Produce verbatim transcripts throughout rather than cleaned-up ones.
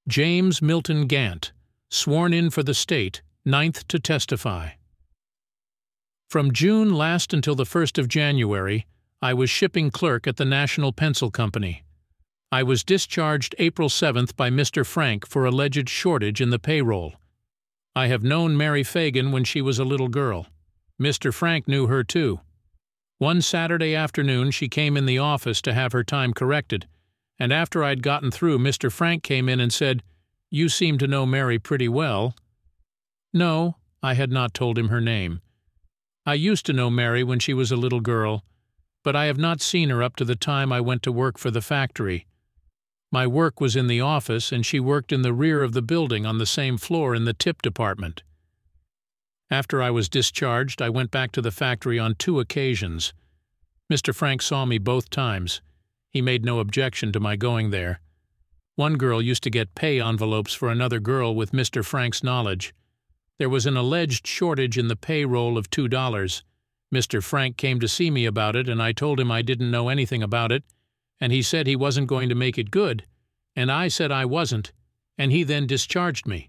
James Milton Gant, sworn in for the state, ninth to testify. From June last until the first of January, I was shipping clerk at the National Pencil Company. I was discharged April seventh by Mister Frank for alleged shortage in the payroll. I have known Mary Fagan when she was a little girl. Mister Frank knew her too. One Saturday afternoon she came in the office to have her time corrected, and after I'd gotten through, Mister Frank came in and said, "You seem to know Mary pretty well." No, I had not told him her name. I used to know Mary when she was a little girl, but I have not seen her up to the time I went to work for the factory. My work was in the office, and she worked in the rear of the building on the same floor in the tip department. After I was discharged, I went back to the factory on two occasions. Mister Frank saw me both times. He made no objection to my going there. One girl used to get pay envelopes for another girl with Mister Frank's knowledge. There was an alleged shortage in the payroll of two dollars. Mister Frank came to see me about it, and I told him I didn't know anything about it, and he said he wasn't going to make it good, and I said I wasn't, and he then discharged me.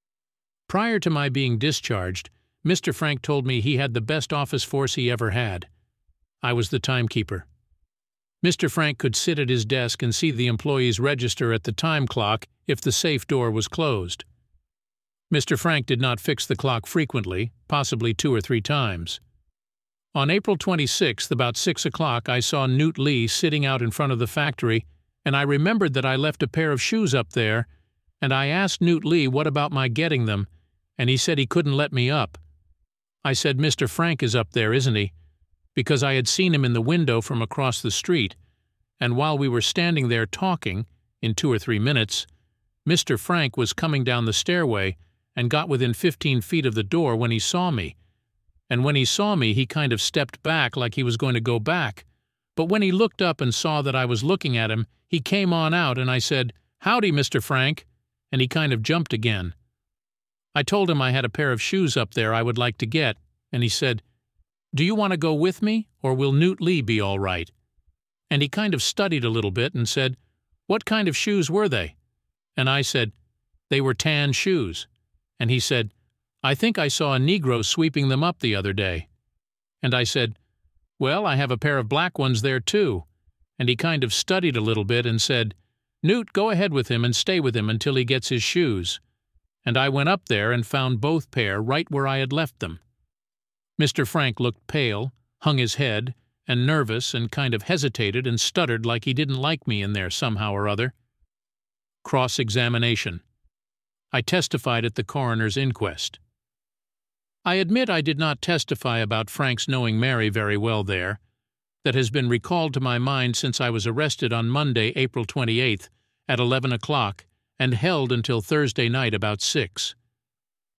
Prior to my being discharged, Mister Frank told me he had the best office force he ever had. I was the timekeeper. Mister Frank could sit at his desk and see the employees register at the time clock if the safe door was closed. Mister Frank did not fix the clock frequently, possibly two or three times. On April twenty-sixth, about six o'clock, I saw Newt Lee sitting out in front of the factory, and I remembered that I left a pair of shoes up there, and I asked Newt Lee what about my getting them, and he said he couldn't let me up. I said, "Mister Frank is up there, isn't he?" because I had seen him in the window from across the street, and while we were standing there talking, in two or three minutes, Mister Frank was coming down the stairway and got within fifteen feet of the door when he saw me. And when he saw me, he kind of stepped back like he was going to go back. But when he looked up and saw that I was looking at him, he came on out, and I said, "Howdy, Mister Frank," and he kind of jumped again. I told him I had a pair of shoes up there I would like to get, and he said, "Do you want to go with me, or will Newt Lee be all right?" And he kind of studied a little bit and said, "What kind of shoes were they?" And I said, "They were tan shoes." And he said, "I think I saw a Negro sweeping them up the other day." And I said, "Well, I have a pair of black ones there too." And he kind of studied a little bit and said, "Newt, go ahead with him and stay with him until he gets his shoes." And I went up there and found both pair right where I had left them. Mister Frank looked pale, hung his head, and nervous, and kind of hesitated and stuttered like he didn't like me in there somehow or other. Cross-examination. I testified at the coroner's inquest. I admit I did not testify about Frank's knowing Mary very well there. That has been recalled to my mind since I was arrested on Monday, April twenty-eighth, at eleven o'clock, and held until Thursday night about six.